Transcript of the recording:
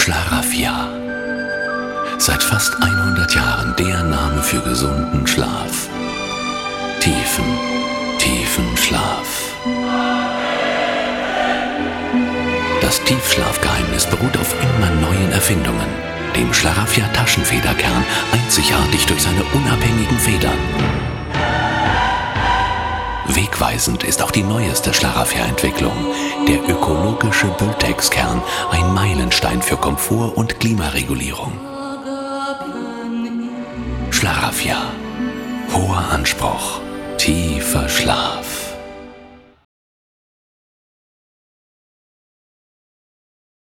Schlaraffia. Seit fast 100 Jahren der Name für gesunden Schlaf. Tiefen, tiefen Schlaf. Das Tiefschlafgeheimnis beruht auf immer neuen Erfindungen. Dem Schlaraffia Taschenfederkern, einzigartig durch seine unabhängigen Federn. Wegweisend ist auch die neueste Schlaraffia-Entwicklung, der ökologische Bultex-Kern, ein Meilenstein für Komfort und Klimaregulierung. Schlaraffia. Hoher Anspruch, tiefer Schlaf.